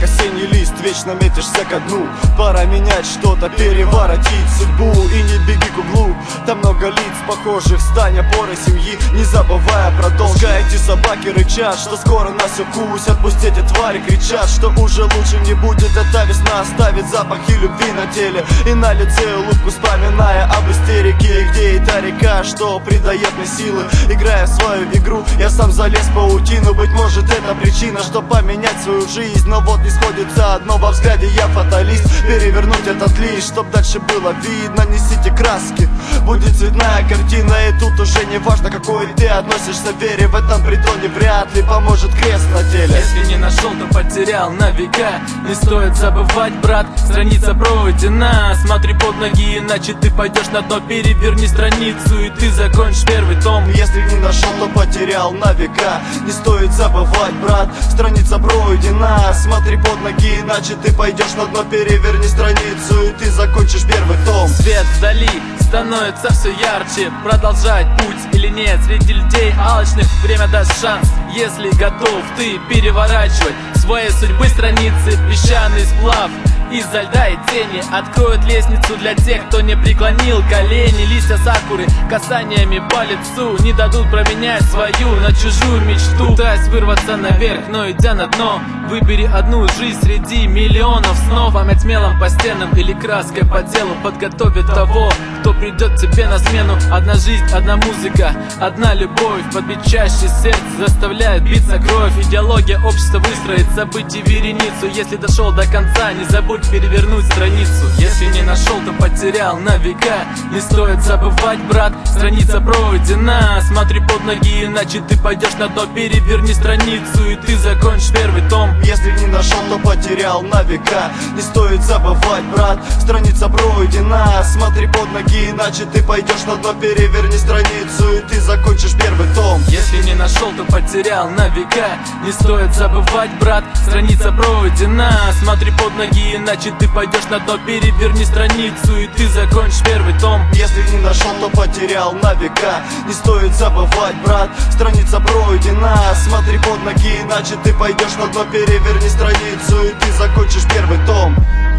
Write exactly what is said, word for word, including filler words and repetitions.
осенний лист, вечно метишься ко дну. Пора менять что-то, переворотить судьбу. И не беги к углу, там много лиц похожих, стань опорой семьи, не забывая продолжай. Эти собаки рычат, что скоро нас укусят. Пусть эти твари кричат, что уже лучше не будет. Эта весна оставит запахи любви на теле и на лице улыбку, вспоминая об истерике. Где эта река, что придает мне силы? Играя в свою игру, я сам залез в паутину. Быть может, это причина, что поменять свою жизнь. Но вот не сходится одно во взгляде, я фаталист. Перевернуть этот лист, чтоб дальше было видно. Несите краски, будет цветная картина. И тут уже не важно, какой ты относишься к вере. В этом притоне вряд ли поможет крест на теле. Если не нашел, то потерял на века. Не стоит забывать, брат, страница пройдена. Смотри под ноги, иначе ты пойдешь на дно. Переверни страницу, и ты закончишь первый том. Если не нашел, то потерял на века. Не стоит забывать, брат, страница пройдена. Смотри под ноги, иначе ты пойдешь на дно. Переверни страницу, и ты закончишь первый том. Свет вдали становится все ярче. Продолжать путь или нет, среди людей алчных время даст шанс. Если готов ты переворачивать своей судьбы страницы, песчаный сплав из-за льда и тени откроют лестницу для тех, кто не преклонил колени. Листья сакуры касаниями по лицу не дадут променять свою на чужую мечту. Пытаясь вырваться наверх, но идя на дно, выбери одну жизнь среди миллионов снов. Память мелом по стенам или краской по телу подготовит того, кто придет тебе на смену. Одна жизнь, одна музыка, одна любовь. Подбить чаще сердце заставляет биться кровь. Идеология общества выстроит событий вереницу. Если дошел до конца, не забудь перевернуть страницу. Если не нашел, то потерял на века. Не стоит забывать, брат, страница пройдена. Смотри под ноги, иначе ты пойдешь на дно. Переверни страницу, и ты закончишь первый том. Если не нашел, то потерял на века. Не стоит забывать, брат, страница пройдена. Смотри под ноги, иначе ты пойдешь на дно. Переверни страницу, и ты закончишь первый том. Если не нашел, то потерял на века. Не стоит забывать, брат, страница пройдена. Смотри под ноги, иначе ты пойдешь на дно. Переверни страницу, и ты закончишь первый том. Если не нашел, то потерял на века. Не стоит забывать, брат, страница пройдена. Смотри под ноги, иначе ты пойдешь на дно. Переверни страницу, и ты закончишь первый том.